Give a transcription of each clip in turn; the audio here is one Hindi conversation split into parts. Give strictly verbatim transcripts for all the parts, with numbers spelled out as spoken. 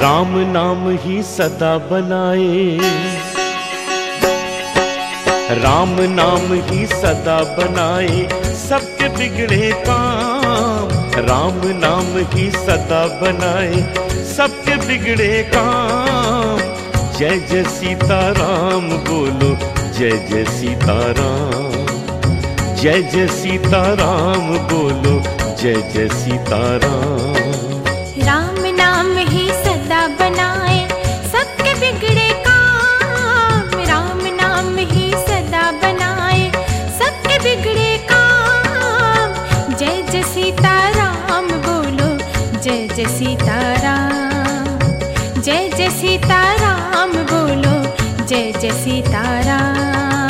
राम नाम ही सदा बनाए, राम नाम ही सदा बनाए सबके बिगड़े काम। राम नाम ही सदा बनाए सबके बिगड़े काम। जय जय सीताराम बोलो, जय जय सीताराम, जय जय सीताराम बोलो, जय जय सीताराम। राम नाम ही सदा बनाए सबके बिगड़े काम। राम नाम ही सदा बनाए सबके बिगड़े काम। जय जय सीताराम बोलो, जय जय सीताराम, जय जय सीताराम बोलो, जय जय सीताराम।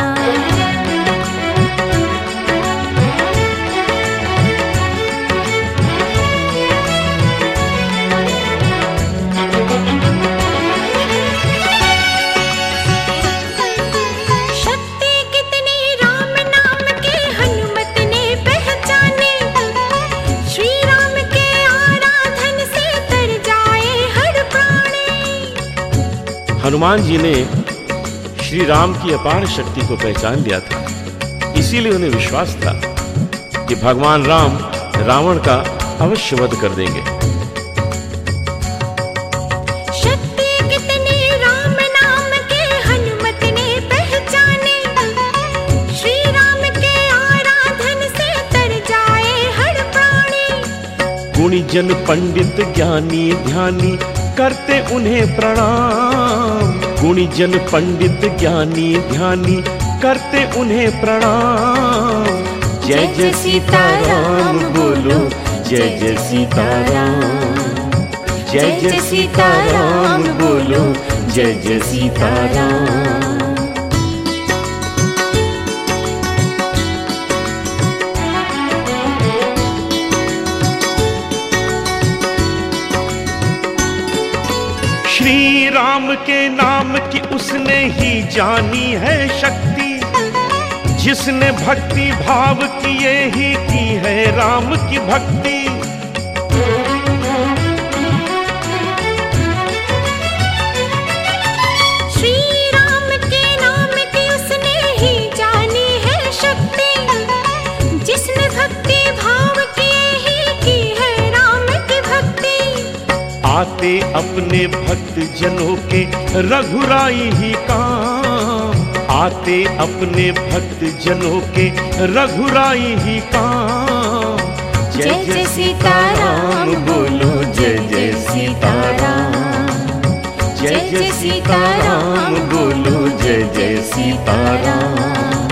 हनुमान जी ने श्री राम की अपार शक्ति को पहचान लिया था, इसीलिए उन्हें विश्वास था कि भगवान राम रावण का अवश्य वध कर देंगे। शक्ति कितनी राम नाम के हनुमत ने पहचाने। श्री राम के आराधन से तर जाए हर प्राणी। गुणी जन पंडित ज्ञानी ध्यानी करते उन्हें प्रणाम। गुणी जन पंडित ज्ञानी ध्यानी करते उन्हें प्रणाम। जय जय सीताराम बोलो, जय जय सीताराम, जय जय सीताराम बोलो, जय जय सीताराम। श्री राम के नाम की उसने ही जानी है शक्ति। जिसने भक्ति भाव किए ही की है राम की भक्ति। श्री राम के नाम की उसने ही जानी है शक्ति। जिसने भक्ति भाव किए ही की है राम की भक्ति। आते अपने भक्त जनों के रघुराई ही काम। आते अपने भक्त जनों के रघुराई ही काम। जय जय सीताराम बोलो, जय जय सीताराम, जय जय सीताराम बोलो, जय जय सीताराम।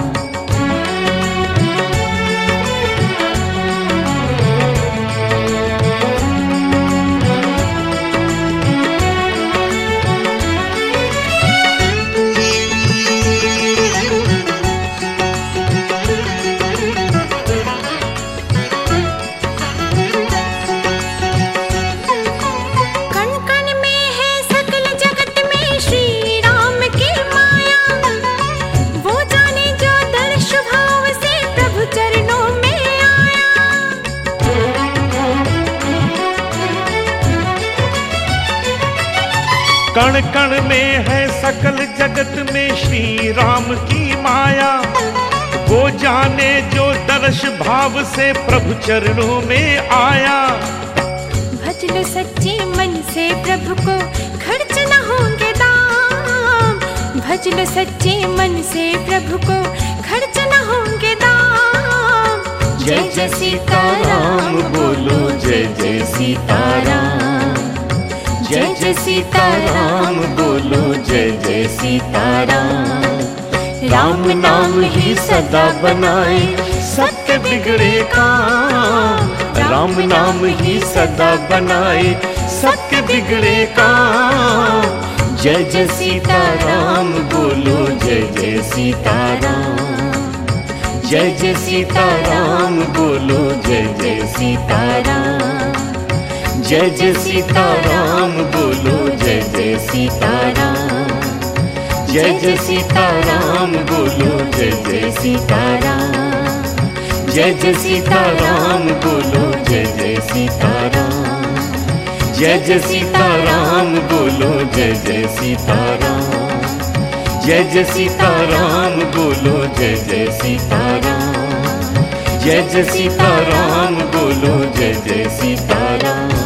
कण कण में है सकल जगत में श्री राम की माया। वो जाने जो दर्श भाव से प्रभु चरणों में आया। भज लो सच्चे मन से प्रभु को, खर्च न होंगे दाम। भज लो सच्चे मन से प्रभु को, खर्च न होंगे दाम। जय जय सीताराम बोलो, जय जय सीताराम, जय जय सीताराम बोलो, जय जय सीताराम। राम नाम ही सदा बनाए सबके बिगड़े काम। राम नाम ही सदा बनाए सबके बिगड़े काम। जय जय सीताराम बोलो, जय जय सीताराम, जय जय सीताराम बोलो, जय जय सीताराम। जय जय सीताराम बोलो, जय जय सीताराम, जय जय सीताराम बोलो, जय जय सीताराम। जय जय सीताराम बोलो, जय जय सीताराम, जय जय सीताराम बोलो जय जय सीताराम, जय जय सीताराम बोलो जय जय सीताराम, जय जय सीताराम बोलो जय जय सीताराम।